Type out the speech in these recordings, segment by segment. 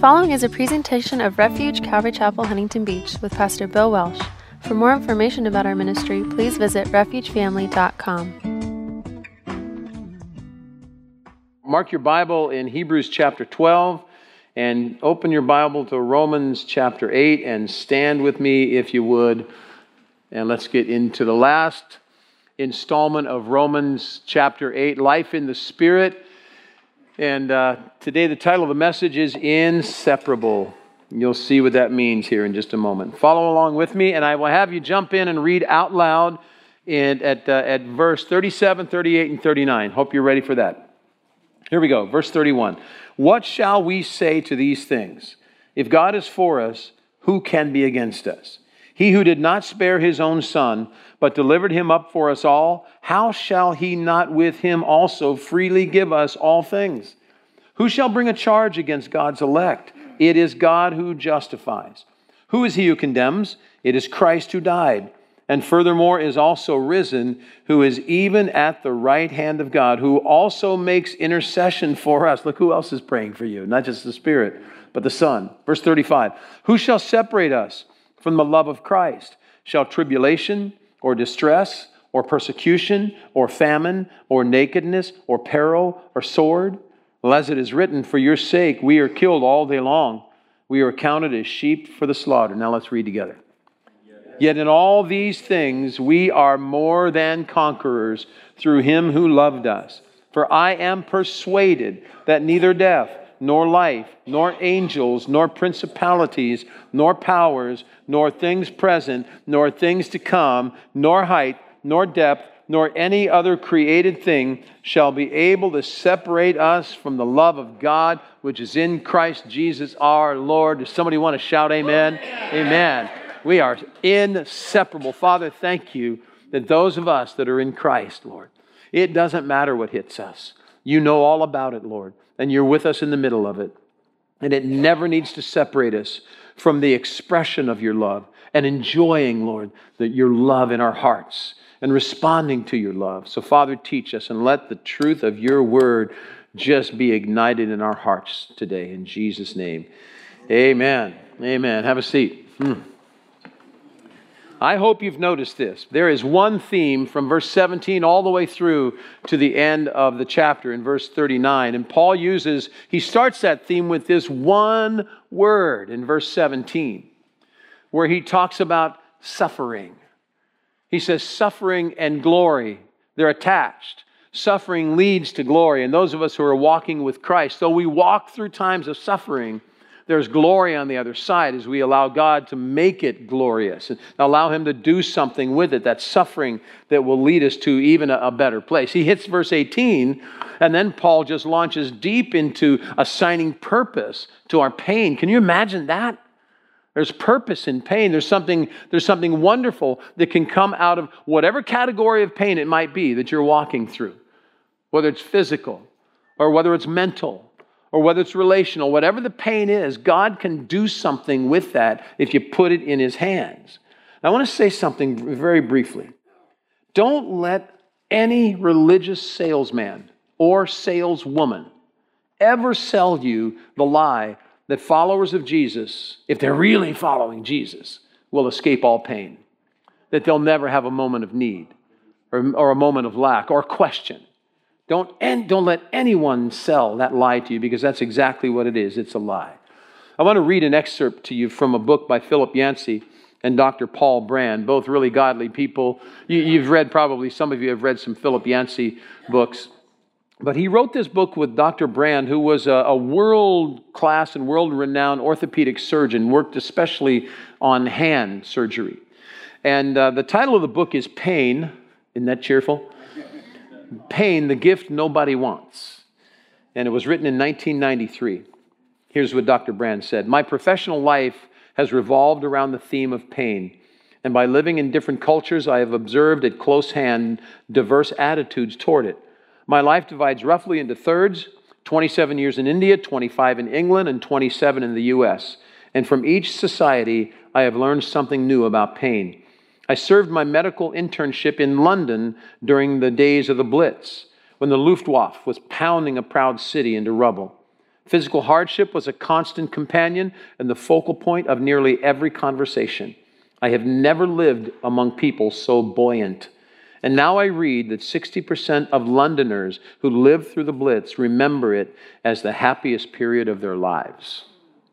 following is a presentation of Refuge Calvary Chapel, Huntington Beach with Pastor Bill Welsh. For more information about our ministry, please visit refugefamily.com. Mark your Bible in Hebrews chapter 12 and open your Bible to Romans chapter 8 and stand with me if you would. And let's get into the last installment of Romans chapter 8, Life in the Spirit. And today the title of the message is Inseparable. You'll see what that means here in just a moment. Follow along with me, and I will have you jump in and read out loud at verse 37, 38, and 39. Hope you're ready for that. Here we go, verse 31. What shall we say to these things? If God is for us, who can be against us? He who did not spare his own son, but delivered him up for us all, how shall he not with him also freely give us all things? Who shall bring a charge against God's elect? It is God who justifies. Who is he who condemns? It is Christ who died, and furthermore is also risen, who is even at the right hand of God, who also makes intercession for us. Look who else is praying for you, not just the Spirit, but the Son. Verse 35, who shall separate us from the love of Christ? Shall tribulation or distress or persecution or famine or nakedness or peril or sword? Well, as it is written, for your sake we are killed all day long. We are counted as sheep for the slaughter. Now let's read together. Yet in all these things we are more than conquerors through him who loved us. For I am persuaded that neither death, nor life, nor angels, nor principalities, nor powers, nor things present, nor things to come, nor height, nor depth, nor any other created thing shall be able to separate us from the love of God, which is in Christ Jesus our Lord. Does somebody want to shout amen? Amen. We are inseparable. Father, thank you that those of us that are in Christ, Lord, it doesn't matter what hits us. You know all about it, Lord, and you're with us in the middle of it. And it never needs to separate us from the expression of your love and enjoying, Lord, that your love in our hearts and responding to your love. So, Father, teach us and let the truth of your word just be ignited in our hearts today. In Jesus' name, amen. Amen. Have a seat. I hope you've noticed this. There is one theme from verse 17 all the way through to the end of the chapter in verse 39. And Paul he starts that theme with this one word in verse 17, where he talks about suffering. He says suffering and glory, they're attached. Suffering leads to glory. And those of us who are walking with Christ, though we walk through times of suffering, there's glory on the other side as we allow God to make it glorious and allow him to do something with it, that suffering that will lead us to even a better place. He hits verse 18, and then Paul just launches deep into assigning purpose to our pain. Can you imagine that? There's purpose in pain. There's something wonderful that can come out of whatever category of pain it might be that you're walking through, whether it's physical or whether it's mental, or whether it's relational, whatever the pain is, God can do something with that if you put it in his hands. Now, I want to say something very briefly. Don't let any religious salesman or saleswoman ever sell you the lie that followers of Jesus, if they're really following Jesus, will escape all pain, that they'll never have a moment of need or a moment of lack or question. Don't let anyone sell that lie to you, because that's exactly what it is. It's a lie. I want to read an excerpt to you from a book by Philip Yancey and Dr. Paul Brand, both really godly people. You've read, probably some of you have read some Philip Yancey books. But he wrote this book with Dr. Brand, who was a world-class and world-renowned orthopedic surgeon, worked especially on hand surgery. And the title of the book is Pain. Isn't that cheerful? Pain, the gift nobody wants. And it was written in 1993. Here's what Dr. Brand said. My professional life has revolved around the theme of pain. And by living in different cultures, I have observed at close hand diverse attitudes toward it. My life divides roughly into thirds, 27 years in India, 25 in England, and 27 in the U.S. And from each society, I have learned something new about pain. I served my medical internship in London during the days of the Blitz, when the Luftwaffe was pounding a proud city into rubble. Physical hardship was a constant companion and the focal point of nearly every conversation. I have never lived among people so buoyant. And now I read that 60% of Londoners who lived through the Blitz remember it as the happiest period of their lives.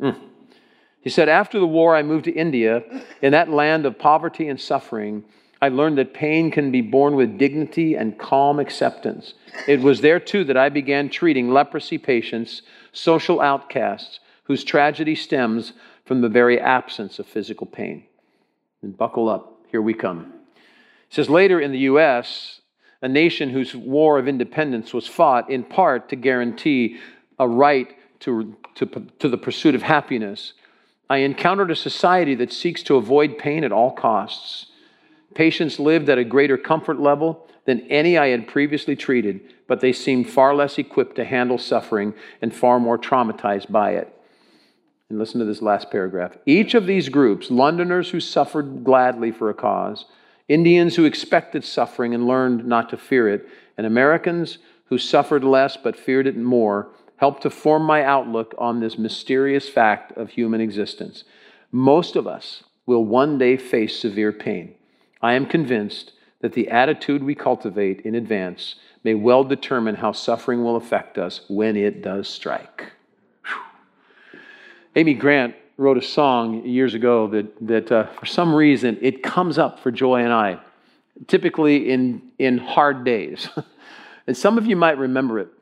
He said, after the war, I moved to India. In that land of poverty and suffering, I learned that pain can be borne with dignity and calm acceptance. It was there, too, that I began treating leprosy patients, social outcasts, whose tragedy stems from the very absence of physical pain. And buckle up, here we come. It says, later in the U.S., a nation whose war of independence was fought in part to guarantee a right to the pursuit of happiness, I encountered a society that seeks to avoid pain at all costs. Patients lived at a greater comfort level than any I had previously treated, but they seemed far less equipped to handle suffering and far more traumatized by it. And listen to this last paragraph. Each of these groups, Londoners who suffered gladly for a cause, Indians who expected suffering and learned not to fear it, and Americans who suffered less but feared it more, helped to form my outlook on this mysterious fact of human existence. Most of us will one day face severe pain. I am convinced that the attitude we cultivate in advance may well determine how suffering will affect us when it does strike. Whew. Amy Grant wrote a song years ago that for some reason it comes up for Joy and I, typically in hard days. And some of you might remember it.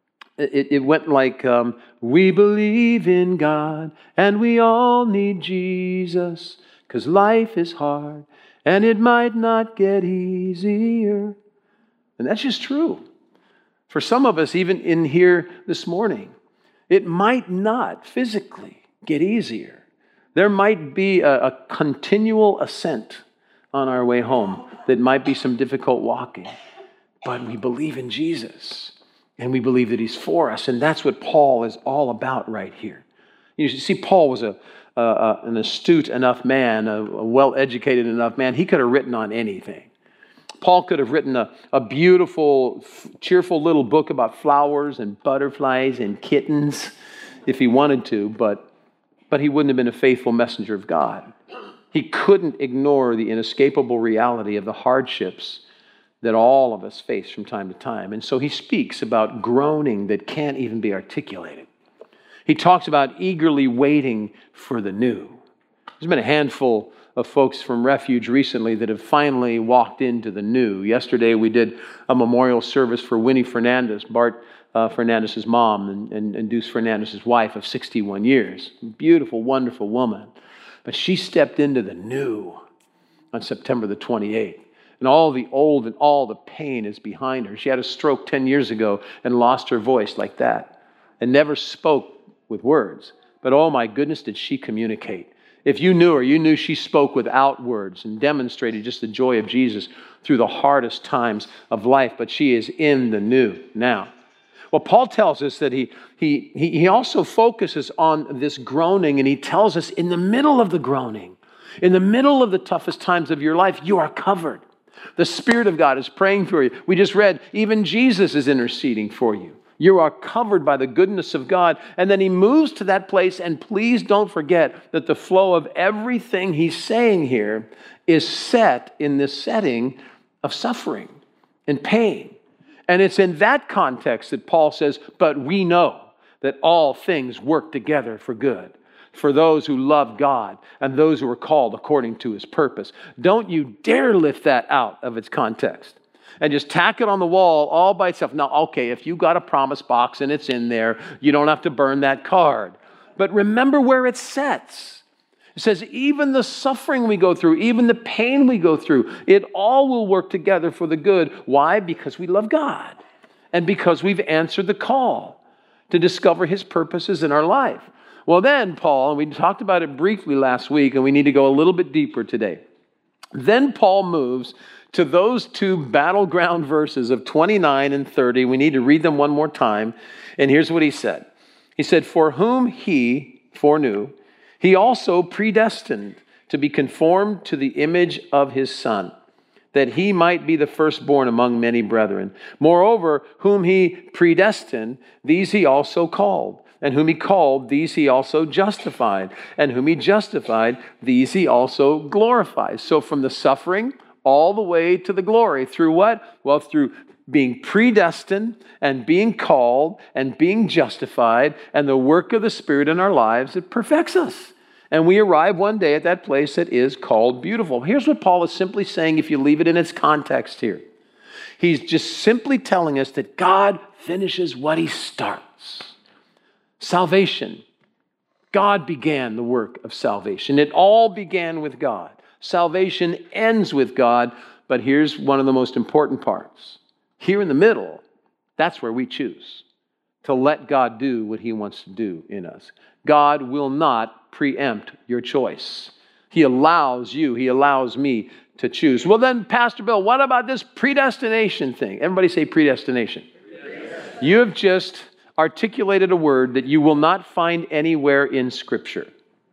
It went like, we believe in God and we all need Jesus, 'cause life is hard and it might not get easier. And that's just true. For some of us, even in here this morning, it might not physically get easier. There might be a continual ascent on our way home that might be some difficult walking. But we believe in Jesus, and we believe that He's for us, and that's what Paul is all about right here. You see, Paul was an astute enough man, a well-educated enough man. He could have written on anything. Paul could have written a beautiful, cheerful little book about flowers and butterflies and kittens if he wanted to, but he wouldn't have been a faithful messenger of God. He couldn't ignore the inescapable reality of the hardships that all of us face from time to time. And so he speaks about groaning that can't even be articulated. He talks about eagerly waiting for the new. There's been a handful of folks from Refuge recently that have finally walked into the new. Yesterday we did a memorial service for Winnie Fernandez, Bart Fernandez's mom, and Deuce Fernandez's wife of 61 years. Beautiful, wonderful woman. But she stepped into the new on September the 28th. And all the old and all the pain is behind her. She had a stroke 10 years ago and lost her voice like that and never spoke with words. But oh my goodness, did she communicate. If you knew her, you knew she spoke without words and demonstrated just the joy of Jesus through the hardest times of life. But she is in the new now. Well, Paul tells us that he also focuses on this groaning, and he tells us in the middle of the groaning, in the middle of the toughest times of your life, you are covered. The Spirit of God is praying for you. We just read, even Jesus is interceding for you. You are covered by the goodness of God. And then he moves to that place, and please don't forget that the flow of everything he's saying here is set in this setting of suffering and pain. And it's in that context that Paul says, but we know that all things work together for good, for those who love God and those who are called according to His purpose. Don't you dare lift that out of its context and just tack it on the wall all by itself. Now, okay, if you got a promise box and it's in there, you don't have to burn that card. But remember where it sets. It says even the suffering we go through, even the pain we go through, it all will work together for the good. Why? Because we love God and because we've answered the call to discover His purposes in our life. Well then, Paul, and we talked about it briefly last week, and we need to go a little bit deeper today. Then Paul moves to those two battleground verses of 29 and 30. We need to read them one more time. And here's what he said. He said, for whom He foreknew, He also predestined to be conformed to the image of His Son, that He might be the firstborn among many brethren. Moreover, whom He predestined, these He also called. And whom he called, these he also justified. And whom he justified, these he also glorified. So from the suffering all the way to the glory. Through what? Well, through being predestined and being called and being justified, and the work of the Spirit in our lives, it perfects us. And we arrive one day at that place that is called beautiful. Here's what Paul is simply saying if you leave it in its context here. He's just simply telling us that God finishes what he starts. Salvation. God began the work of salvation. It all began with God. Salvation ends with God, but here's one of the most important parts. Here in the middle, that's where we choose to let God do what he wants to do in us. God will not preempt your choice. He allows you, he allows me to choose. Well then, Pastor Bill, what about this predestination thing? Everybody say predestination. You have just articulated a word that you will not find anywhere in Scripture.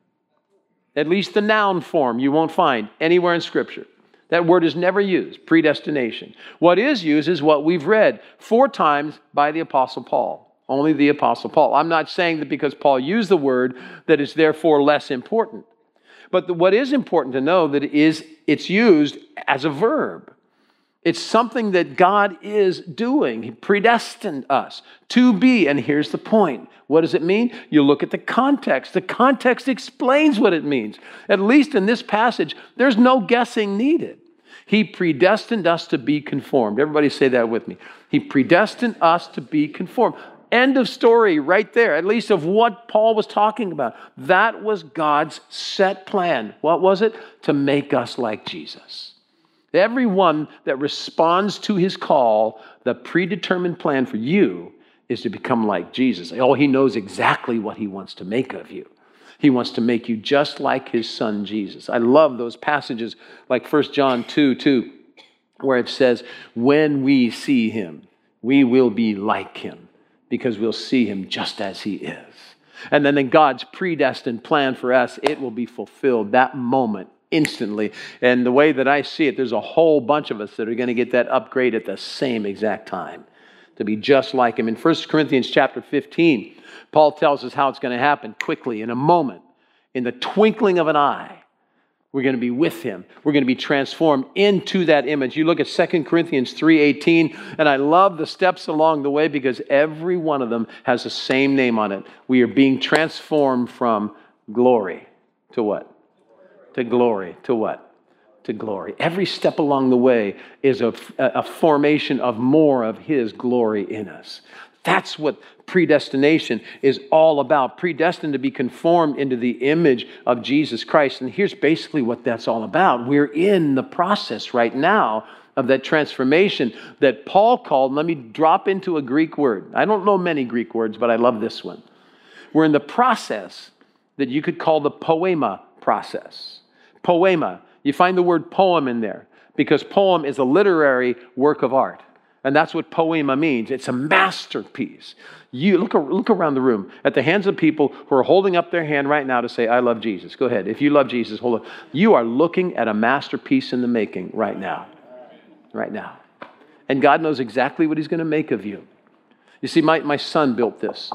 At least the noun form you won't find anywhere in Scripture. That word is never used, predestination. What is used is what we've read 4 times by the Apostle Paul. Only the Apostle Paul. I'm not saying that because Paul used the word that it's therefore less important. But what is important to know that it's used as a verb. It's something that God is doing. He predestined us to be. And here's the point. What does it mean? You look at the context. The context explains what it means. At least in this passage, there's no guessing needed. He predestined us to be conformed. Everybody say that with me. He predestined us to be conformed. End of story right there, at least of what Paul was talking about. That was God's set plan. What was it? To make us like Jesus. Everyone that responds to his call, the predetermined plan for you is to become like Jesus. Oh, he knows exactly what he wants to make of you. He wants to make you just like his son, Jesus. I love those passages like 1 John 2:2, where it says, when we see him, we will be like him because we'll see him just as he is. And then in God's predestined plan for us, it will be fulfilled that moment instantly. And the way that I see it, there's a whole bunch of us that are going to get that upgrade at the same exact time to be just like him. In 1 Corinthians chapter 15, Paul tells us how it's going to happen quickly, in a moment, in the twinkling of an eye. We're going to be with him. We're going to be transformed into that image. You look at 2 Corinthians 3:18, and I love the steps along the way because every one of them has the same name on it. We are being transformed from glory to what? To glory. To what? To glory. Every step along the way is a formation of more of his glory in us. That's what predestination is all about. Predestined to be conformed into the image of Jesus Christ. And here's basically what that's all about. We're in the process right now of that transformation that Paul called, let me drop into a Greek word. I don't know many Greek words, but I love this one. We're in the process that you could call the poema process. Poema. You find the word poem in there because poem is a literary work of art. And that's what poema means. It's a masterpiece. You look around the room at the hands of people who are holding up their hand right now to say, I love Jesus. Go ahead. If you love Jesus, hold up. You are looking at a masterpiece in the making right now. Right now. And God knows exactly what he's going to make of you. You see, my son built this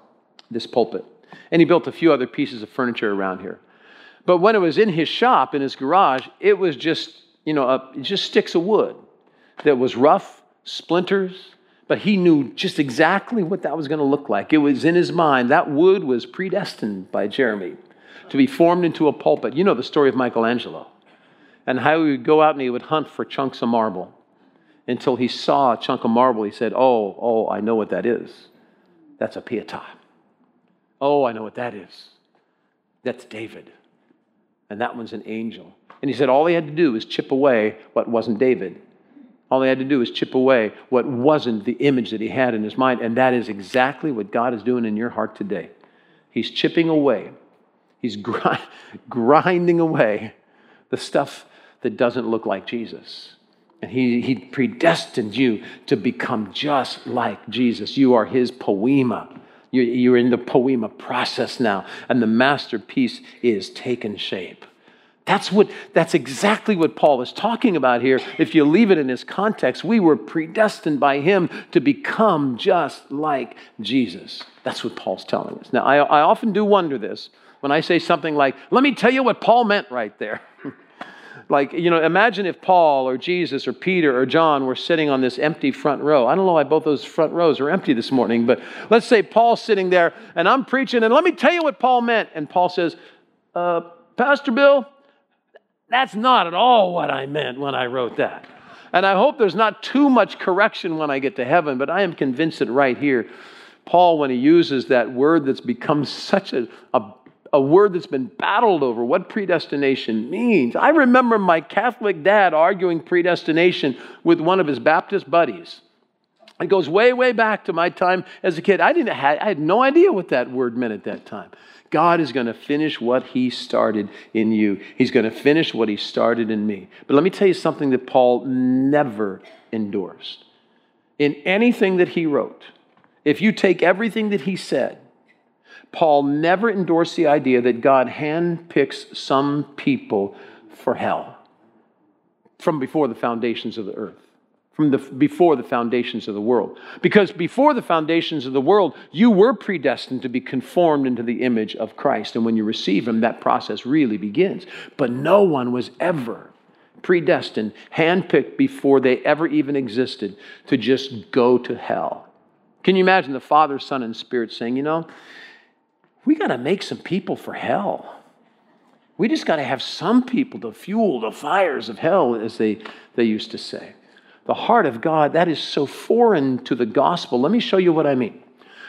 pulpit. And he built a few other pieces of furniture around here. But when it was in his shop, in his garage, it was just, just sticks of wood that was rough, splinters, but he knew just exactly what that was going to look like. It was in his mind. That wood was predestined by Jeremy to be formed into a pulpit. You know the story of Michelangelo and how he would go out and he would hunt for chunks of marble until he saw a chunk of marble. He said, oh, I know what that is. That's a Pietà. Oh, I know what that is. That's David. And that one's an angel. And he said all he had to do was chip away what wasn't David. All he had to do was chip away what wasn't the image that he had in his mind. And that is exactly what God is doing in your heart today. He's chipping away. He's grinding away the stuff that doesn't look like Jesus. And he predestined you to become just like Jesus. You are his poema. You're in the poema process now. And the masterpiece is taking shape. That's exactly what Paul is talking about here. If you leave it in his context, we were predestined by him to become just like Jesus. That's what Paul's telling us. Now, I often do wonder this when I say something like, let me tell you what Paul meant right there. Like, imagine if Paul or Jesus or Peter or John were sitting on this empty front row. I don't know why both those front rows are empty this morning, but let's say Paul's sitting there and I'm preaching, and let me tell you what Paul meant. And Paul says, Pastor Bill, that's not at all what I meant when I wrote that. And I hope there's not too much correction when I get to heaven, but I am convinced that right here, Paul, when he uses that word that's become such a word that's been battled over, what predestination means. I remember my Catholic dad arguing predestination with one of his Baptist buddies. It goes way, way back to my time as a kid. I had no idea what that word meant at that time. God is going to finish what he started in you. He's going to finish what he started in me. But let me tell you something that Paul never endorsed. In anything that he wrote, if you take everything that he said, Paul never endorsed the idea that God handpicks some people for hell from before the foundations of the earth. Before the foundations of the world. Because before the foundations of the world, you were predestined to be conformed into the image of Christ. And when you receive him, that process really begins. But no one was ever predestined, handpicked before they ever even existed to just go to hell. Can you imagine the Father, Son, and Spirit saying, we got to make some people for hell. We just got to have some people to fuel the fires of hell, as they used to say. The heart of God, that is so foreign to the gospel. Let me show you what I mean.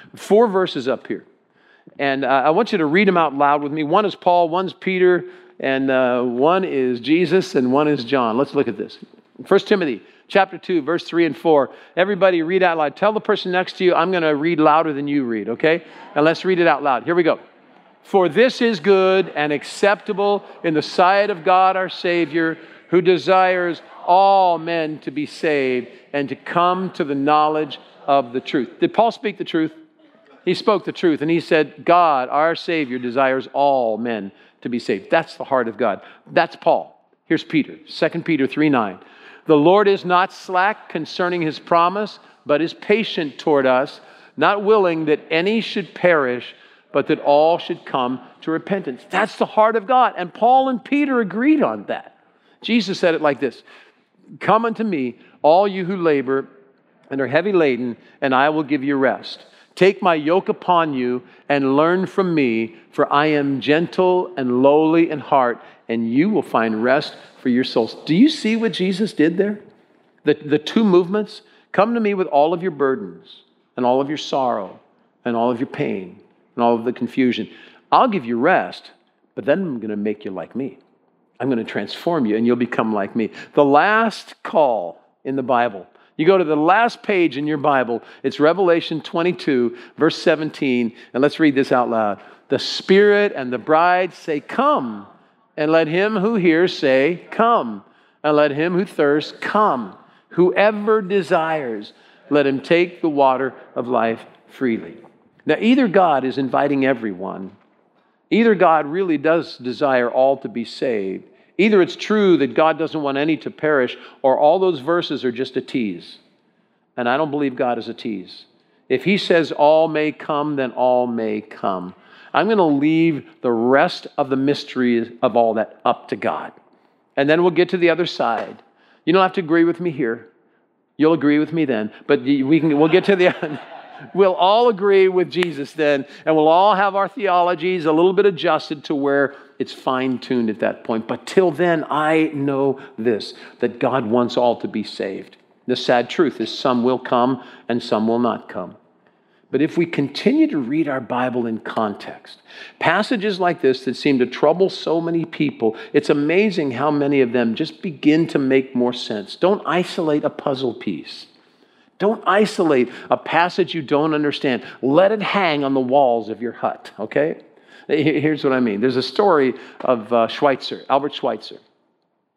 4 verses up here. And I want you to read them out loud with me. One is Paul, one's Peter, and one is Jesus, and one is John. Let's look at this. 1 Timothy chapter 2, verse 3 and 4. Everybody read out loud. Tell the person next to you, I'm going to read louder than you read, okay? And let's read it out loud. Here we go. For this is good and acceptable in the sight of God our Savior, who desires all men to be saved and to come to the knowledge of the truth. Did Paul speak the truth? He spoke the truth, and he said, God, our Savior, desires all men to be saved. That's the heart of God. That's Paul. Here's Peter, 2 Peter 3:9. The Lord is not slack concerning his promise, but is patient toward us, not willing that any should perish, but that all should come to repentance. That's the heart of God. And Paul and Peter agreed on that. Jesus said it like this, come unto me, all you who labor and are heavy laden, and I will give you rest. Take my yoke upon you and learn from me, for I am gentle and lowly in heart, and you will find rest for your souls. Do you see what Jesus did there? The two movements. Come to me with all of your burdens and all of your sorrow and all of your pain and all of the confusion. I'll give you rest, but then I'm going to make you like me. I'm going to transform you and you'll become like me. The last call in the Bible, you go to the last page in your Bible, it's Revelation 22, verse 17, and let's read this out loud. The Spirit and the bride say, come, and let him who hears say, come, and let him who thirsts come. Whoever desires, let him take the water of life freely. Now, either God is inviting everyone, either God really does desire all to be saved, either it's true that God doesn't want any to perish, or all those verses are just a tease. And I don't believe God is a tease. If he says all may come, then all may come. I'm going to leave the rest of the mystery of all that up to God. And then we'll get to the other side. You don't have to agree with me here. You'll agree with me then. But we'll get to the end. We'll all agree with Jesus then, and we'll all have our theologies a little bit adjusted to where it's fine-tuned at that point. But till then, I know this, that God wants all to be saved. The sad truth is some will come and some will not come. But if we continue to read our Bible in context, passages like this that seem to trouble so many people, it's amazing how many of them just begin to make more sense. Don't isolate a puzzle piece. Don't isolate a passage you don't understand. Let it hang on the walls of your hut, okay? Here's what I mean. There's a story of Albert Schweitzer.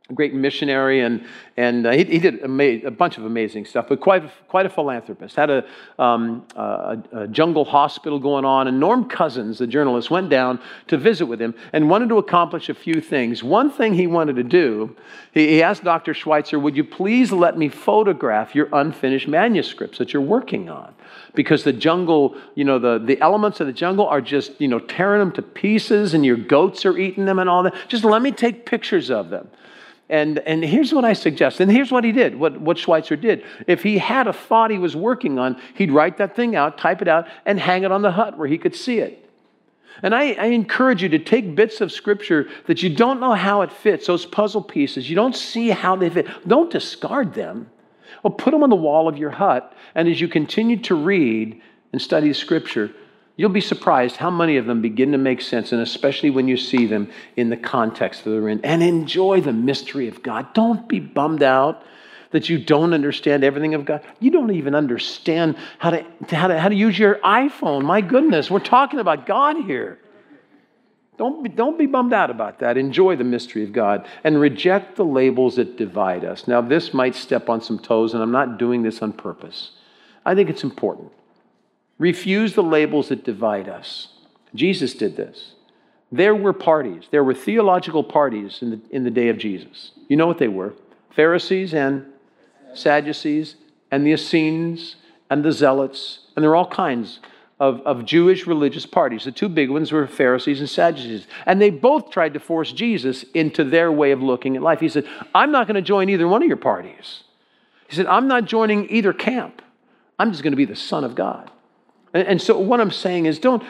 a great missionary, and he did a bunch of amazing stuff, but quite a philanthropist. Had a jungle hospital going on, and Norm Cousins, the journalist, went down to visit with him and wanted to accomplish a few things. One thing he wanted to do, he asked Dr. Schweitzer, would you please let me photograph your unfinished manuscripts that you're working on? Because the jungle, the elements of the jungle are just, tearing them to pieces, and your goats are eating them and all that. Just let me take pictures of them. And here's what I suggest. And here's what he did, what Schweitzer did. If he had a thought he was working on, he'd write that thing out, type it out, and hang it on the hut where he could see it. And I encourage you to take bits of Scripture that you don't know how it fits, those puzzle pieces. You don't see how they fit. Don't discard them. Well, put them on the wall of your hut. And as you continue to read and study Scripture, you'll be surprised how many of them begin to make sense, and especially when you see them in the context that they're in. And enjoy the mystery of God. Don't be bummed out that you don't understand everything of God. You don't even understand how to use your iPhone. My goodness, we're talking about God here. Don't be bummed out about that. Enjoy the mystery of God and reject the labels that divide us. Now, this might step on some toes, and I'm not doing this on purpose. I think it's important. Refuse the labels that divide us. Jesus did this. There were parties. There were theological parties in the day of Jesus. You know what they were? Pharisees and Sadducees and the Essenes and the Zealots. And there were all kinds of Jewish religious parties. The two big ones were Pharisees and Sadducees. And they both tried to force Jesus into their way of looking at life. He said, I'm not going to join either one of your parties. He said, I'm not joining either camp. I'm just going to be the Son of God. And so what I'm saying is don't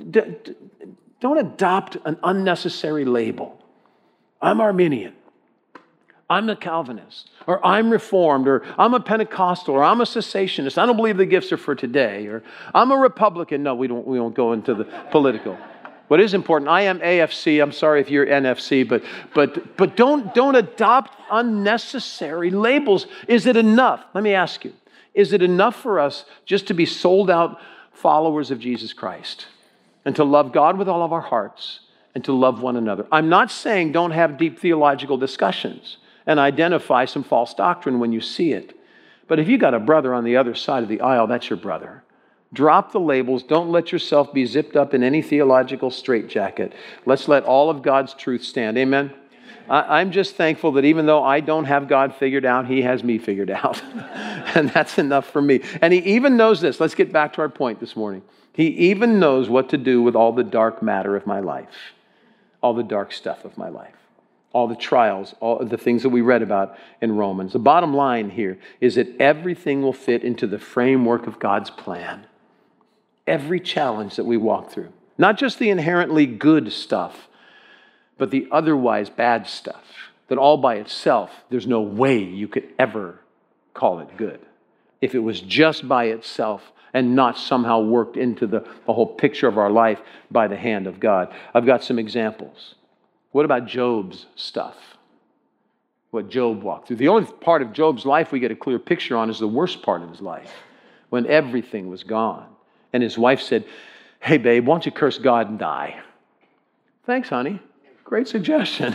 adopt an unnecessary label. I'm Arminian. I'm a Calvinist. Or I'm Reformed. Or I'm a Pentecostal. Or I'm a cessationist. I don't believe the gifts are for today. Or I'm a Republican. No, we won't go into the political. What is important, I am AFC. I'm sorry if you're NFC, but don't adopt unnecessary labels. Is it enough? Let me ask you. Is it enough for us just to be sold out followers of Jesus Christ and to love God with all of our hearts and to love one another? I'm not saying don't have deep theological discussions and identify some false doctrine when you see it. But if you got a brother on the other side of the aisle, that's your brother. Drop the labels. Don't let yourself be zipped up in any theological straitjacket. Let's let all of God's truth stand. Amen? I'm just thankful that even though I don't have God figured out, He has me figured out. And that's enough for me. And He even knows this. Let's get back to our point this morning. He even knows what to do with all the dark matter of my life, all the dark stuff of my life, all the trials, all the things that we read about in Romans. The bottom line here is that everything will fit into the framework of God's plan. Every challenge that we walk through, not just the inherently good stuff, but the otherwise bad stuff, that all by itself, there's no way you could ever call it good. If it was just by itself and not somehow worked into the whole picture of our life by the hand of God. I've got some examples. What about Job's stuff? What Job walked through. The only part of Job's life we get a clear picture on is the worst part of his life, when everything was gone. And his wife said, hey, babe, why don't you curse God and die? Thanks, honey. Great suggestion.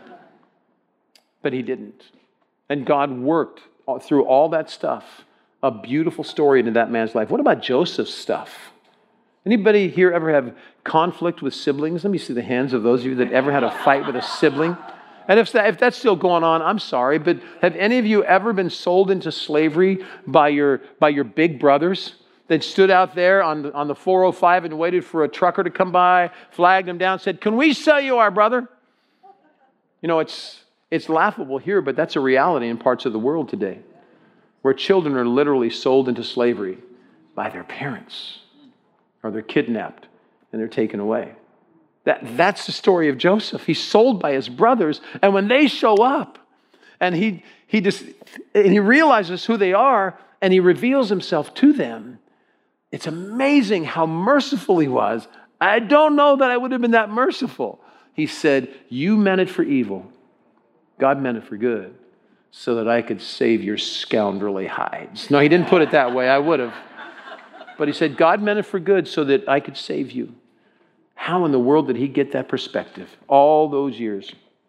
But he didn't. And God worked through all that stuff, a beautiful story into that man's life. What about Joseph's stuff? Anybody here ever have conflict with siblings? Let me see the hands of those of you that ever had a fight with a sibling. And if that's still going on, I'm sorry, but have any of you ever been sold into slavery by your big brothers that stood out there on the 405 and waited for a trucker to come by, flagged him down, said, can we sell you our brother? You know, it's laughable here, but that's a reality in parts of the world today, where children are literally sold into slavery by their parents, or they're kidnapped and they're taken away. That's the story of Joseph. He's sold by his brothers, and when they show up, and he realizes who they are, and he reveals himself to them, it's amazing how merciful he was. I don't know that I would have been that merciful. He said, you meant it for evil. God meant it for good, so that I could save your scoundrelly hides. No, he didn't put it that way. I would have. But he said, God meant it for good so that I could save you. How in the world did he get that perspective all those years?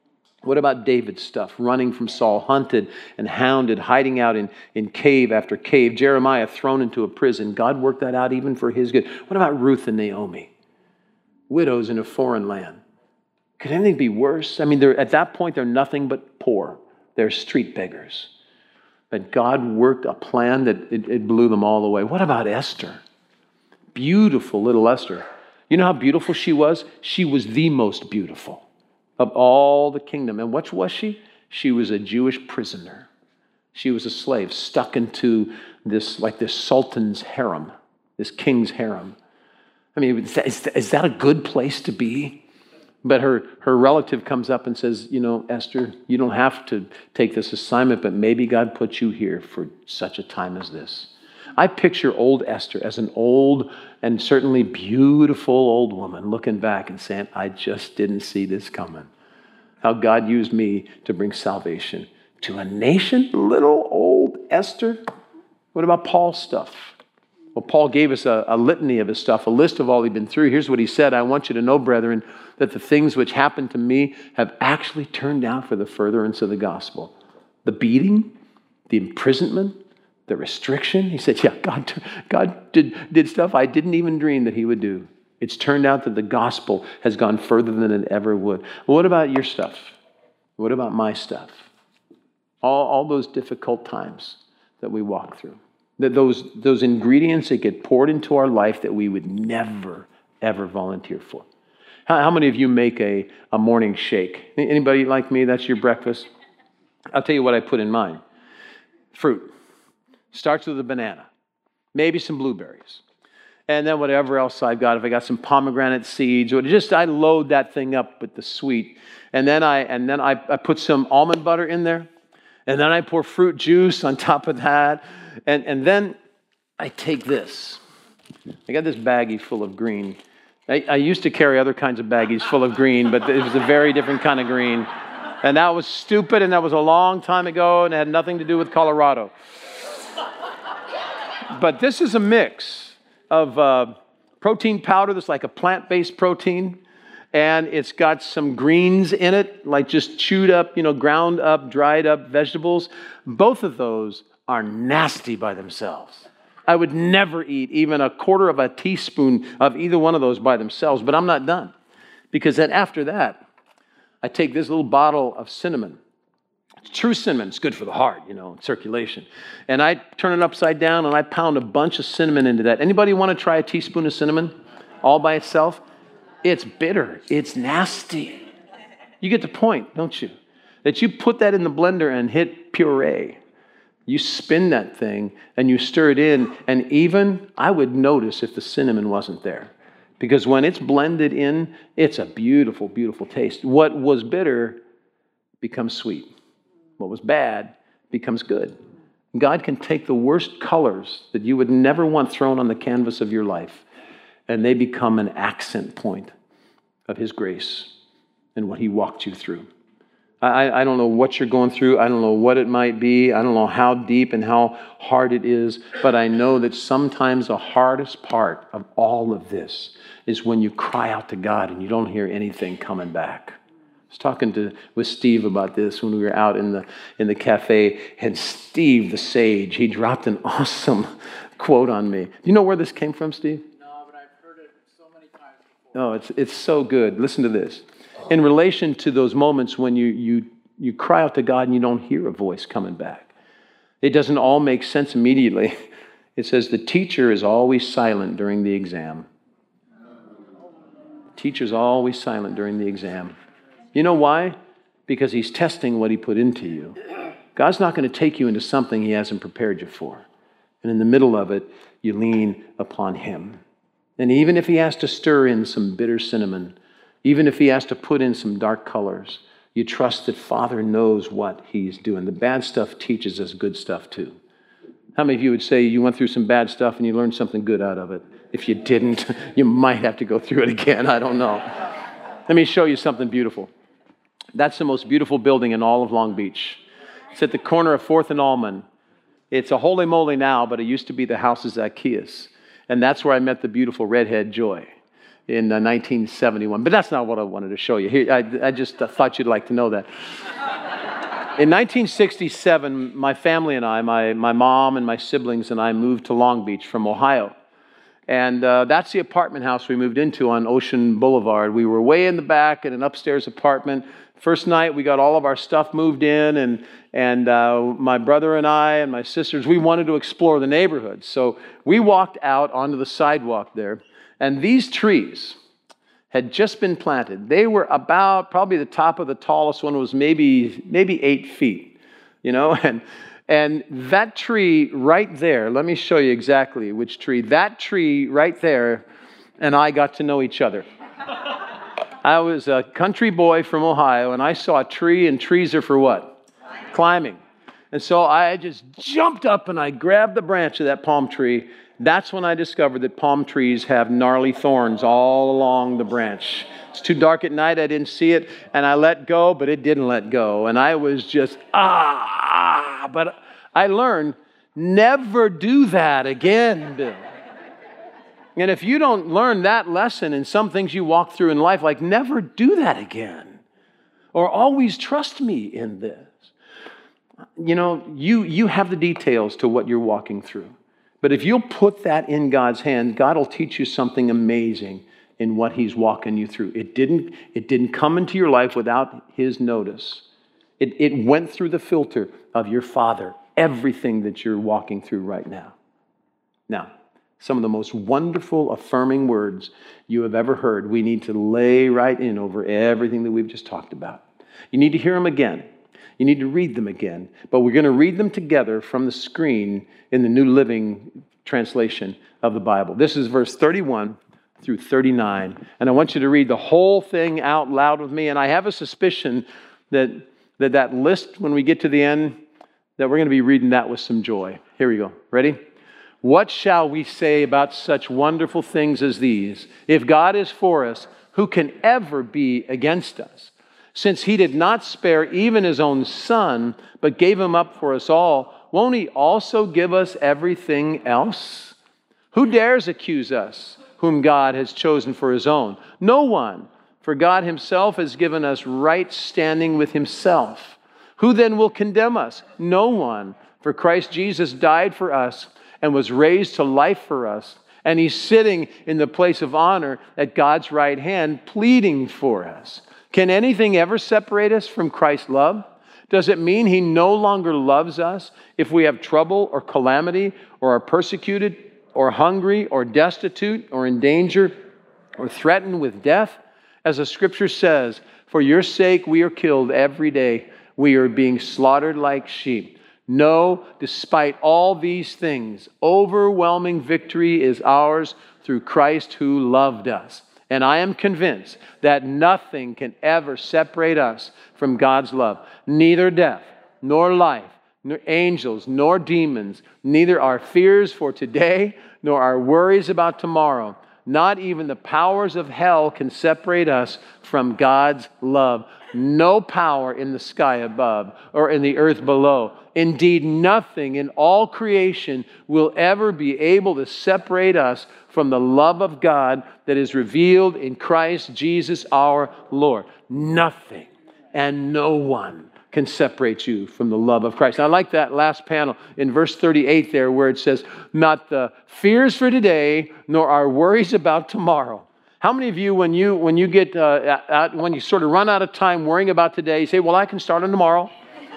What about David's stuff? Running from Saul, hunted and hounded, hiding out in cave after cave. Jeremiah thrown into a prison. God worked that out even for his good. What about Ruth and Naomi? Widows in a foreign land. Could anything be worse? I mean, at that point, they're nothing but poor. They're street beggars. But God worked a plan that it blew them all away. What about Esther? Beautiful little Esther. You know how beautiful she was? She was the most beautiful of all the kingdom. And what was she? She was a Jewish prisoner. She was a slave stuck into this sultan's harem, this king's harem. I mean, is that a good place to be? But her relative comes up and says, you know, Esther, you don't have to take this assignment, but maybe God put you here for such a time as this. I picture old Esther as an old and certainly beautiful old woman looking back and saying, I just didn't see this coming. How God used me to bring salvation to a nation. Little old Esther. What about Paul's stuff? Well, Paul gave us a litany of his stuff, a list of all he'd been through. Here's what he said. I want you to know, brethren, that the things which happened to me have actually turned out for the furtherance of the gospel. The beating, the imprisonment, the restriction. He said, yeah, God did stuff I didn't even dream that he would do. It's turned out that the gospel has gone further than it ever would. Well, what about your stuff? What about my stuff? All those difficult times that we walk through. That those ingredients that get poured into our life that we would never, ever volunteer for. How many of you make a morning shake? Anybody like me? That's your breakfast? I'll tell you what I put in mine. Fruit. Starts with a banana. Maybe some blueberries. And then whatever else I've got. If I got some pomegranate seeds, or I load that thing up with the sweet. And then I put some almond butter in there. And then I pour fruit juice on top of that. And then I take this. I got this baggie full of green. I used to carry other kinds of baggies full of green, but it was a very different kind of green. And that was stupid, and that was a long time ago, and it had nothing to do with Colorado. But this is a mix of protein powder that's like a plant-based protein, and it's got some greens in it, like just chewed up, ground up, dried up vegetables. Both of those are nasty by themselves. I would never eat even a quarter of a teaspoon of either one of those by themselves, but I'm not done. Because then after that, I take this little bottle of cinnamon. It's true cinnamon. It's good for the heart, circulation. And I turn it upside down and I pound a bunch of cinnamon into that. Anybody want to try a teaspoon of cinnamon all by itself? It's bitter. It's nasty. You get the point, don't you? That you put that in the blender and hit puree. You spin that thing and you stir it in, and even I would notice if the cinnamon wasn't there. Because when it's blended in, it's a beautiful, beautiful taste. What was bitter becomes sweet. What was bad becomes good. God can take the worst colors that you would never want thrown on the canvas of your life, and they become an accent point of His grace and what He walked you through. I don't know what you're going through. I don't know what it might be. I don't know how deep and how hard it is. But I know that sometimes the hardest part of all of this is when you cry out to God and you don't hear anything coming back. I was talking with Steve about this when we were out in the cafe. And Steve, the sage, he dropped an awesome quote on me. Do you know where this came from, Steve? No, but I've heard it so many times before. Oh, it's so good. Listen to this. In relation to those moments when you cry out to God and you don't hear a voice coming back. It doesn't all make sense immediately. It says the teacher is always silent during the exam. The teacher's always silent during the exam. You know why? Because he's testing what he put into you. God's not going to take you into something he hasn't prepared you for. And in the middle of it, you lean upon him. And even if he has to stir in some bitter cinnamon, even if he has to put in some dark colors, you trust that Father knows what he's doing. The bad stuff teaches us good stuff too. How many of you would say you went through some bad stuff and you learned something good out of it? If you didn't, you might have to go through it again. I don't know. Let me show you something beautiful. That's the most beautiful building in all of Long Beach. It's at the corner of 4th and Allman. It's a holy moly now, but it used to be the house of Zacchaeus. And that's where I met the beautiful redhead Joy. in 1971. But that's not what I wanted to show you. Here, I just thought you'd like to know that. In 1967, my family and I, my mom and my siblings and I moved to Long Beach from Ohio. And that's the apartment house we moved into on Ocean Boulevard. We were way in the back in an upstairs apartment. First night, we got all of our stuff moved in, and my brother and I and my sisters, we wanted to explore the neighborhood. So we walked out onto the sidewalk there, and these trees had just been planted. They were about, probably the top of the tallest one was maybe 8 feet, and that tree right there, let me show you exactly which tree. That tree right there, and I got to know each other. I was a country boy from Ohio, and I saw a tree, and trees are for what? Climbing. And so I just jumped up and I grabbed the branch of that palm tree. That's when I discovered that palm trees have gnarly thorns all along the branch. It's too dark at night, I didn't see it, and I let go, but it didn't let go. And I was just, but I learned, never do that again, Bill. And if you don't learn that lesson in some things you walk through in life, like never do that again, or always trust me in this. You have the details to what you're walking through. But if you'll put that in God's hand, God will teach you something amazing in what He's walking you through. It didn't come into your life without His notice. It went through the filter of your Father, everything that you're walking through right now. Now, some of the most wonderful, affirming words you have ever heard, we need to lay right in over everything that we've just talked about. You need to hear them again. You need to read them again. But we're going to read them together from the screen in the New Living Translation of the Bible. This is verse 31 through 39. And I want you to read the whole thing out loud with me. And I have a suspicion that list, when we get to the end, that we're going to be reading that with some joy. Here we go. Ready? What shall we say about such wonderful things as these? If God is for us, who can ever be against us? Since He did not spare even His own Son, but gave Him up for us all, won't He also give us everything else? Who dares accuse us, whom God has chosen for His own? No one, for God Himself has given us right standing with Himself. Who then will condemn us? No one, for Christ Jesus died for us and was raised to life for us, and He's sitting in the place of honor at God's right hand, pleading for us. Can anything ever separate us from Christ's love? Does it mean He no longer loves us if we have trouble or calamity or are persecuted or hungry or destitute or in danger or threatened with death? As the Scripture says, for your sake we are killed every day. We are being slaughtered like sheep. No, despite all these things, overwhelming victory is ours through Christ who loved us. And I am convinced that nothing can ever separate us from God's love. Neither death, nor life, nor angels, nor demons, neither our fears for today, nor our worries about tomorrow. Not even the powers of hell can separate us from God's love. No power in the sky above or in the earth below. Indeed, nothing in all creation will ever be able to separate us from the love of God that is revealed in Christ Jesus our Lord. Nothing and no one can separate you from the love of Christ. I like that last panel in verse 38 there where it says, not the fears for today, nor our worries about tomorrow. How many of you, when you get when you sort of run out of time worrying about today, you say, well, I can start on tomorrow.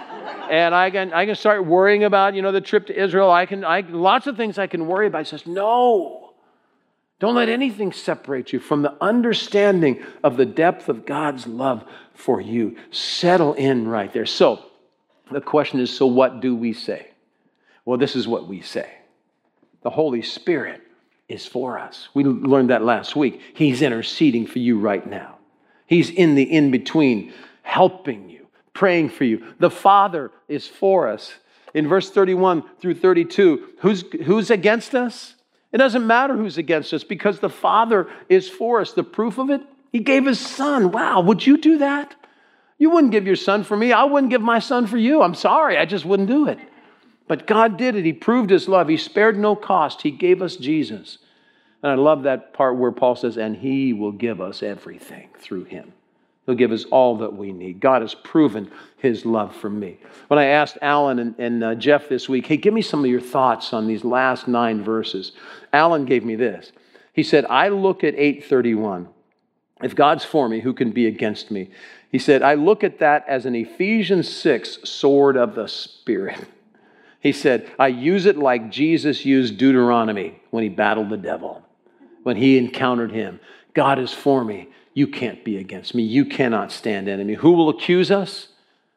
And I can start worrying about, the trip to Israel. Lots of things I can worry about. He says, no, don't let anything separate you from the understanding of the depth of God's love for you. Settle in right there. So the question is, so what do we say? Well, this is what we say. The Holy Spirit is for us. We learned that last week. He's interceding for you right now. He's in the in-between, helping you, praying for you. The Father is for us. In verse 31 through 32, who's against us? It doesn't matter who's against us because the Father is for us. The proof of it, He gave His Son. Wow, would you do that? You wouldn't give your son for me. I wouldn't give my son for you. I'm sorry, I just wouldn't do it. But God did it. He proved His love. He spared no cost. He gave us Jesus. And I love that part where Paul says, and He will give us everything through Him. He'll give us all that we need. God has proven His love for me. When I asked Alan and Jeff this week, hey, give me some of your thoughts on these last 9 verses. Alan gave me this. He said, I look at 8:31. If God's for me, who can be against me? He said, I look at that as an Ephesians 6 sword of the Spirit. He said, I use it like Jesus used Deuteronomy when He battled the devil, when He encountered him. God is for me. You can't be against me. You cannot stand enemy. Who will accuse us?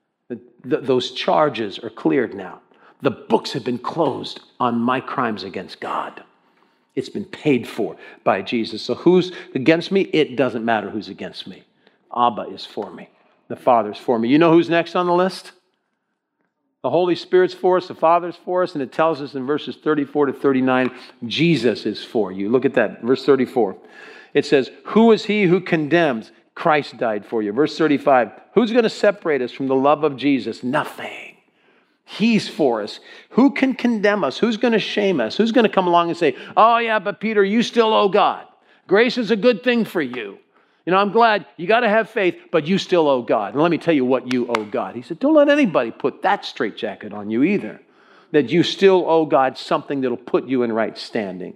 Those charges are cleared now. The books have been closed on my crimes against God. It's been paid for by Jesus. So who's against me? It doesn't matter who's against me. Abba is for me. The Father's for me. You know who's next on the list? The Holy Spirit's for us, the Father's for us, and it tells us in verses 34 to 39, Jesus is for you. Look at that, verse 34. It says, who is he who condemns? Christ died for you. Verse 35, who's going to separate us from the love of Jesus? Nothing. He's for us. Who can condemn us? Who's going to shame us? Who's going to come along and say, oh yeah, but Peter, you still owe God. Grace is a good thing for you. You know, I'm glad you got to have faith, but you still owe God. And let me tell you what you owe God. He said, don't let anybody put that straitjacket on you either. That you still owe God something that'll put you in right standing.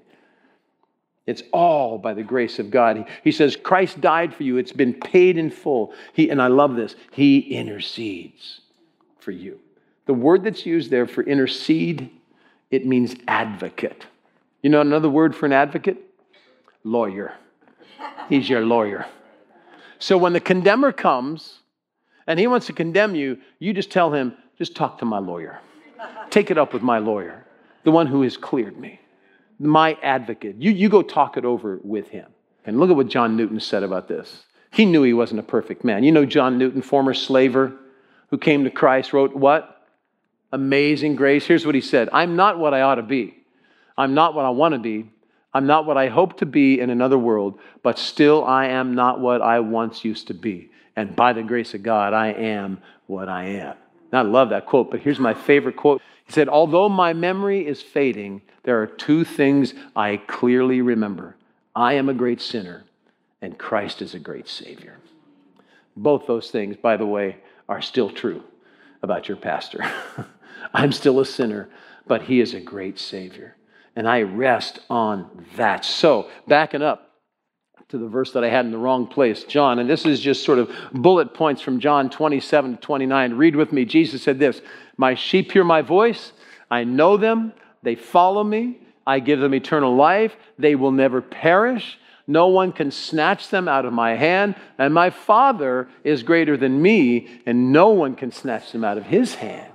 It's all by the grace of God. He says, Christ died for you. It's been paid in full. And I love this, He intercedes for you. The word that's used there for intercede, it means advocate. You know another word for an advocate? Lawyer. He's your lawyer. So when the condemner comes and he wants to condemn you, you just tell him, just talk to my lawyer. Take it up with my lawyer, the one who has cleared me, my advocate. You go talk it over with him. And look at what John Newton said about this. He knew he wasn't a perfect man. You know John Newton, former slaver who came to Christ, wrote what? Amazing Grace. Here's what he said. I'm not what I ought to be. I'm not what I want to be. I'm not what I hope to be in another world, but still I am not what I once used to be. And by the grace of God, I am what I am. Now, I love that quote, but here's my favorite quote. He said, although my memory is fading, there are 2 things I clearly remember. I am a great sinner, and Christ is a great Savior. Both those things, by the way, are still true about your pastor. I'm still a sinner, but he is a great Savior. And I rest on that. So, backing up to the verse that I had in the wrong place, John, and this is just sort of bullet points from John 27 to 29. Read with me. Jesus said this, my sheep hear my voice. I know them. They follow me. I give them eternal life. They will never perish. No one can snatch them out of my hand. And my Father is greater than me, and no one can snatch them out of His hand.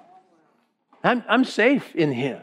I'm safe in Him.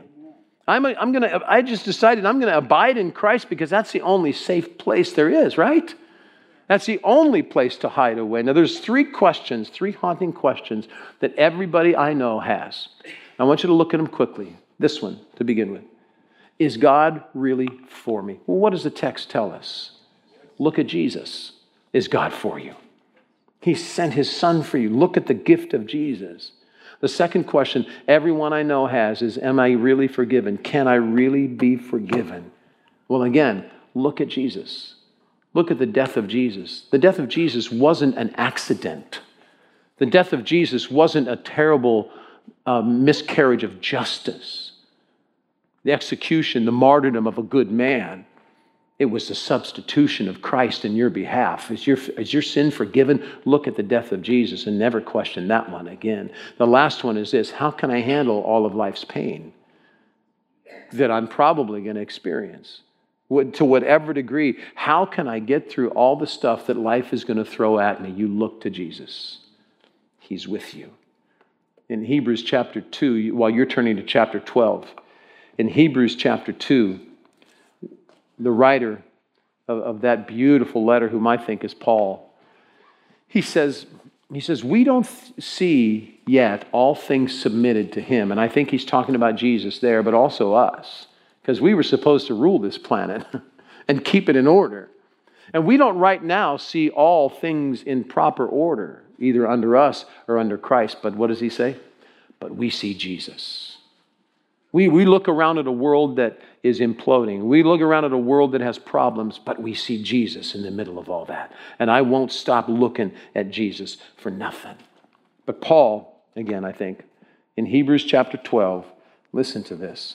I just decided I'm going to abide in Christ because that's the only safe place there is, right? That's the only place to hide away. Now, there's 3 haunting questions that everybody I know has. I want you to look at them quickly. This one, to begin with. Is God really for me? Well, what does the text tell us? Look at Jesus. Is God for you? He sent His Son for you. Look at the gift of Jesus. The second question everyone I know has is, am I really forgiven? Can I really be forgiven? Well, again, look at Jesus. Look at the death of Jesus. The death of Jesus wasn't an accident. The death of Jesus wasn't a terrible miscarriage of justice. The execution, the martyrdom of a good man. It was the substitution of Christ in your behalf. Is your sin forgiven? Look at the death of Jesus and never question that one again. The last one is this. How can I handle all of life's pain that I'm probably going to experience? To whatever degree, how can I get through all the stuff that life is going to throw at me? You look to Jesus. He's with you. In Hebrews chapter 2, while you're turning to chapter 12, in Hebrews chapter 2, the writer of that beautiful letter, whom I think is Paul, he says, we don't see yet all things submitted to Him. And I think he's talking about Jesus there, but also us, because we were supposed to rule this planet and keep it in order. And we don't right now see all things in proper order, either under us or under Christ. But what does he say? But we see Jesus. We look around at a world that is imploding. We look around at a world that has problems, but we see Jesus in the middle of all that. And I won't stop looking at Jesus for nothing. But Paul, again, I think, in Hebrews chapter 12, listen to this.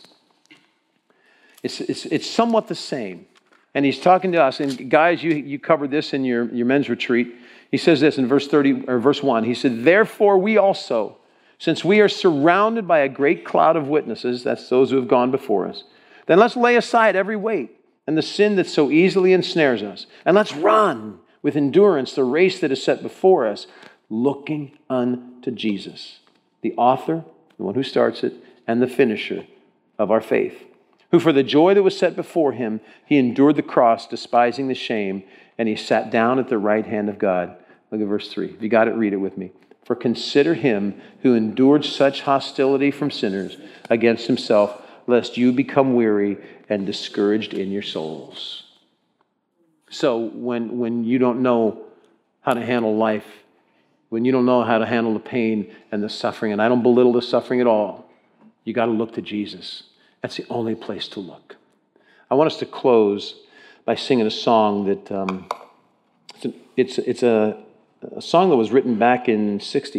It's somewhat the same. And he's talking to us. And guys, you covered this in your men's retreat. He says this in verse 1. He said, therefore we also, since we are surrounded by a great cloud of witnesses, that's those who have gone before us, then let's lay aside every weight and the sin that so easily ensnares us. And let's run with endurance the race that is set before us, looking unto Jesus, the author, the one who starts it, and the finisher of our faith, who for the joy that was set before him, he endured the cross, despising the shame, and he sat down at the right hand of God. Look at verse 3. If you got it, read it with me. For consider him who endured such hostility from sinners against himself, lest you become weary and discouraged in your souls. So when you don't know how to handle life, when you don't know how to handle the pain and the suffering, and I don't belittle the suffering at all, you got to look to Jesus. That's the only place to look. I want us to close by singing a song that it's a song that was written back in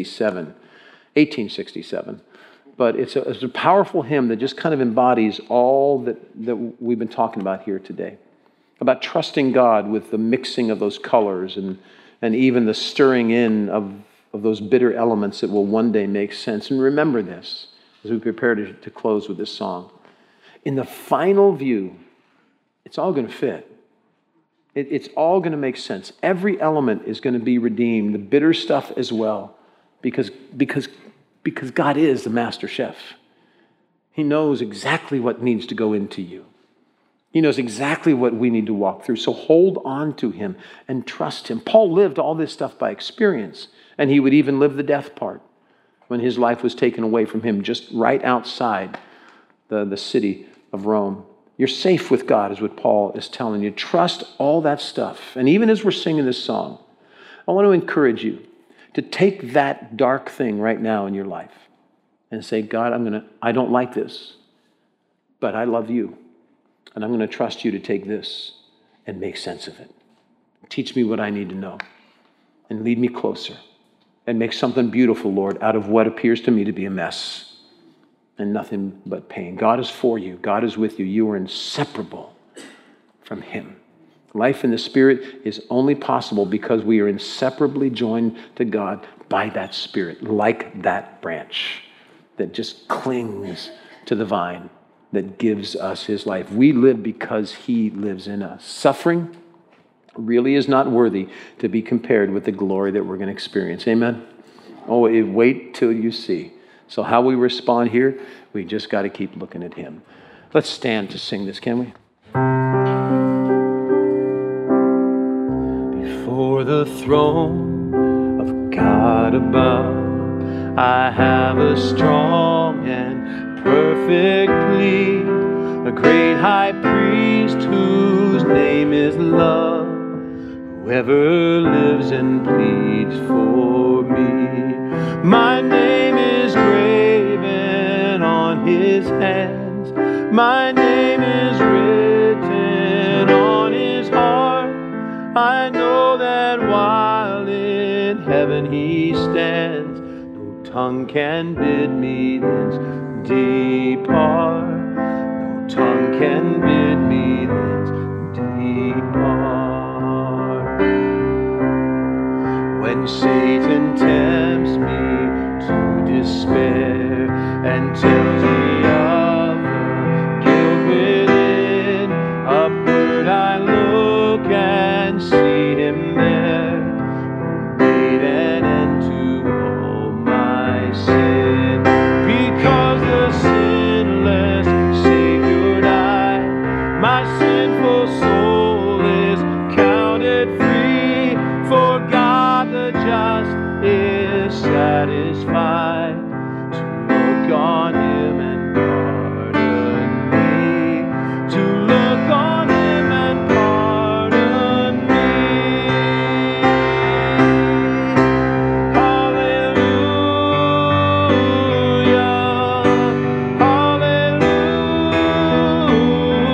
1867. But it's a powerful hymn that just kind of embodies all that we've been talking about here today. About trusting God with the mixing of those colors and even the stirring in of those bitter elements that will one day make sense. And remember this as we prepare to close with this song. In the final view, it's all going to fit. It's all going to make sense. Every element is going to be redeemed, the bitter stuff as well, because God is the master chef. He knows exactly what needs to go into you. He knows exactly what we need to walk through. So hold on to him and trust him. Paul lived all this stuff by experience, and he would even live the death part when his life was taken away from him just right outside the city of Rome. You're safe with God, is what Paul is telling you. Trust all that stuff. And even as we're singing this song, I want to encourage you to take that dark thing right now in your life and say, God, I don't like this, but I love you. And I'm going to trust you to take this and make sense of it. Teach me what I need to know and lead me closer and make something beautiful, Lord, out of what appears to me to be a mess and nothing but pain. God is for you. God is with you. You are inseparable from him. Life in the Spirit is only possible because we are inseparably joined to God by that Spirit, like that branch that just clings to the vine that gives us his life. We live because he lives in us. Suffering really is not worthy to be compared with the glory that we're going to experience. Amen? Oh, wait till you see. So how we respond here, we just got to keep looking at him. Let's stand to sing this, can we? Before the throne of God above, I have a strong and perfect plea, a great high priest whose name is love, whoever lives and pleads for me. My name is graven on his hands, my name is written on his heart. I know that while in heaven he stands, no tongue can bid me thence depart. No tongue can bid me thence depart. When Satan tempts me to despair and tells me of the guilt within, upward I look and see him there, who made an end to all my sin. Because the sinless Savior died, my sinful soul is counted free, for God the just is satisfied to look on him and pardon me, to look on him and pardon me. Hallelujah, hallelujah.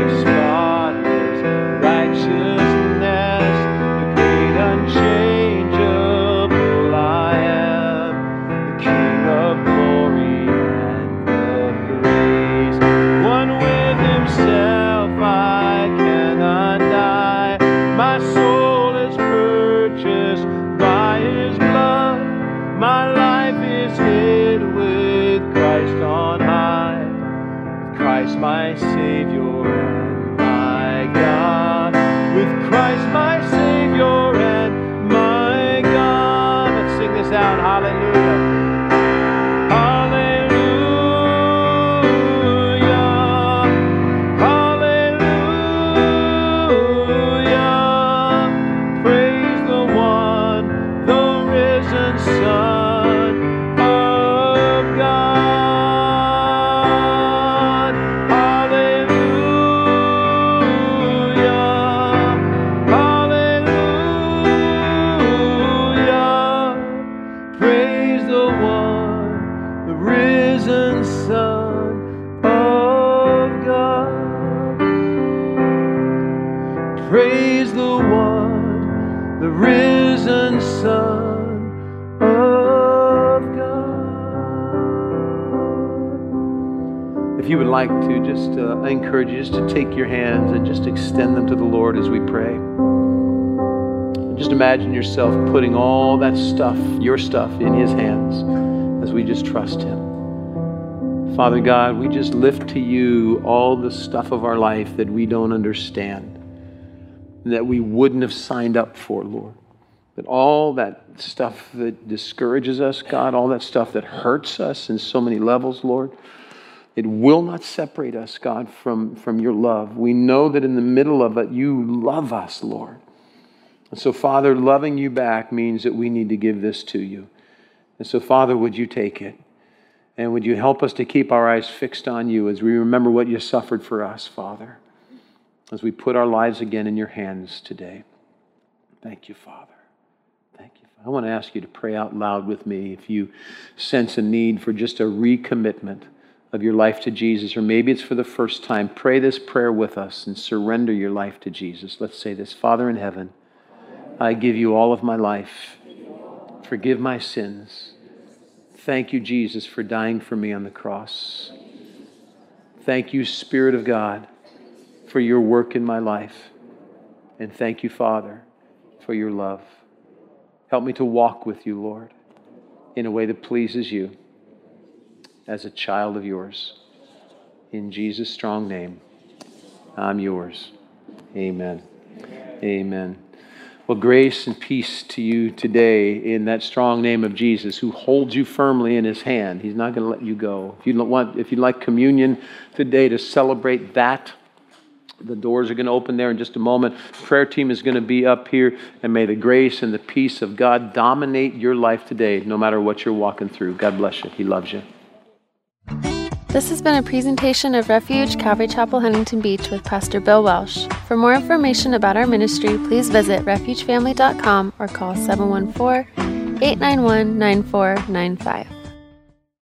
spotless righteousness, the great unchangeable I am, the King of glory and of grace. One with himself I cannot die. My soul is purchased by his blood. My life is hid with Christ on high. With Christ my Savior and my God. With Christ my Savior and my God. Let's sing this out. Hallelujah. Praise the one, the risen Son of God. If you would like to, I encourage you just to take your hands and just extend them to the Lord as we pray. Just imagine yourself putting all that stuff, your stuff, in His hands as we just trust Him. Father God, we just lift to you all the stuff of our life that we don't understand, that we wouldn't have signed up for, Lord. That all that stuff that discourages us, God, all that stuff that hurts us in so many levels, Lord, it will not separate us, God, from your love. We know that in the middle of it, you love us, Lord. And so, Father, loving you back means that we need to give this to you. And so, Father, would you take it? And would you help us to keep our eyes fixed on you as we remember what you suffered for us, Father, as we put our lives again in your hands today. Thank you, Father. Thank you. I want to ask you to pray out loud with me if you sense a need for just a recommitment of your life to Jesus, or maybe it's for the first time. Pray this prayer with us and surrender your life to Jesus. Let's say this. Father in heaven, I give you all of my life. Forgive my sins. Thank you, Jesus, for dying for me on the cross. Thank you, Spirit of God, for your work in my life. And thank you, Father, for your love. Help me to walk with you, Lord, in a way that pleases you as a child of yours. In Jesus' strong name, I'm yours. Amen. Amen. Well, grace and peace to you today in that strong name of Jesus, who holds you firmly in His hand. He's not going to let you go. If you'd like communion today to celebrate that, the doors are going to open there in just a moment. The prayer team is going to be up here, and may the grace and the peace of God dominate your life today, no matter what you're walking through. God bless you. He loves you. This has been a presentation of Refuge Calvary Chapel, Huntington Beach with Pastor Bill Welsh. For more information about our ministry, please visit refugefamily.com or call 714-891-9495.